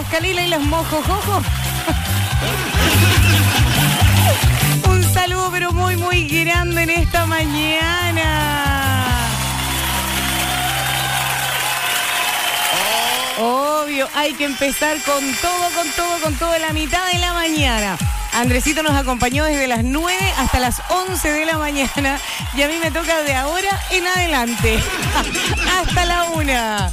las Calilas y las Mojojojo. Un saludo pero muy, muy grande en esta mañana. Obvio, hay que empezar con todo, la mitad de la mañana. Andresito nos acompañó desde las 9 hasta las 11 de la mañana y a mí me toca de ahora en adelante. Hasta la 1.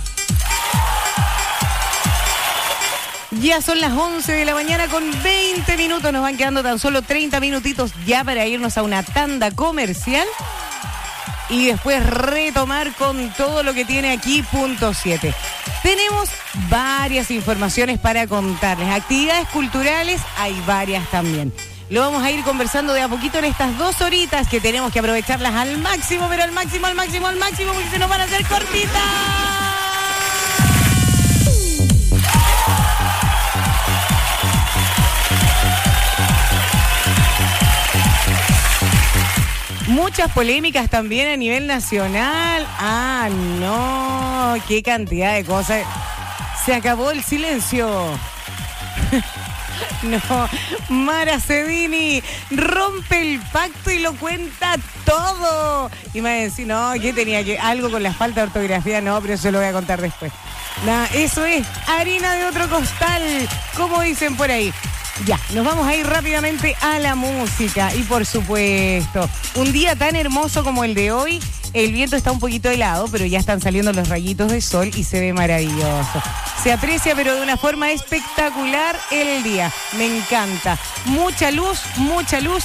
Ya son las 11 de la mañana con 20 minutos. Nos van quedando tan solo 30 minutitos ya para irnos a una tanda comercial. Y después retomar con todo lo que tiene aquí Punto 7. Tenemos varias informaciones para contarles. Actividades culturales hay varias también. Lo vamos a ir conversando de a poquito en estas 2 horitas que tenemos que aprovecharlas al máximo, pero al máximo, porque se nos van a hacer cortitas. Muchas polémicas también a nivel nacional. Ah, no, qué cantidad de cosas. Se acabó el silencio. No, Mara Cedini rompe el pacto y lo cuenta todo. Y me va a decir, no, ¿qué tenía que? Algo con la falta de ortografía, no, pero eso lo voy a contar después. Nada, eso es harina de otro costal, como dicen por ahí. Ya, nos vamos a ir rápidamente a la música y por supuesto, un día tan hermoso como el de hoy, el viento está un poquito helado, pero ya están saliendo los rayitos de sol y se ve maravilloso. Se aprecia pero de una forma espectacular el día, me encanta. Mucha luz, mucha luz,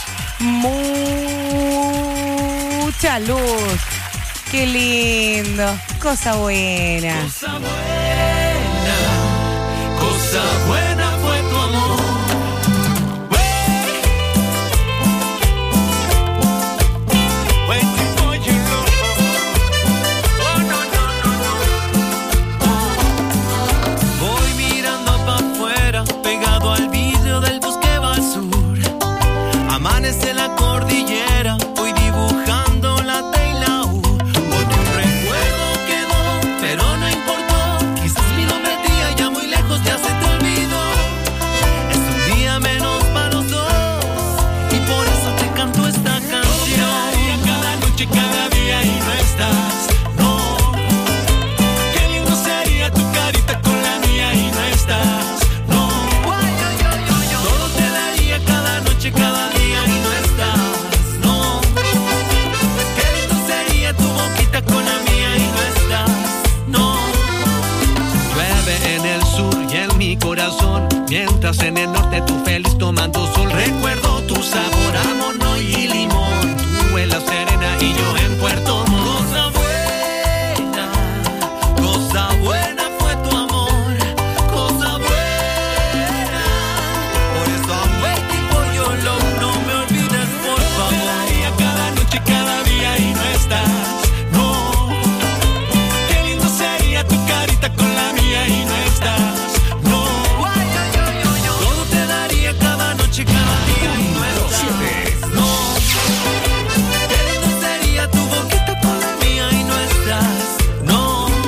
mucha luz. Qué lindo, cosa buena. Cosa buena, cosa buena fue tu amor. Amanece la cordillera, voy dibujando la T y la U. Porque un recuerdo quedó, pero no importó. Quizás mi nombre a ti allá muy lejos ya se te olvidó. Es un día menos para los dos y por eso te canto esta canción. Cada noche, cada día y no estás, no. Qué lindo sería tu carita con la mía y no estás, no. Todo te daría cada noche, cada día. Corazón, mientras en el norte tú feliz tomando sol. Recuerdo tu sabor, amor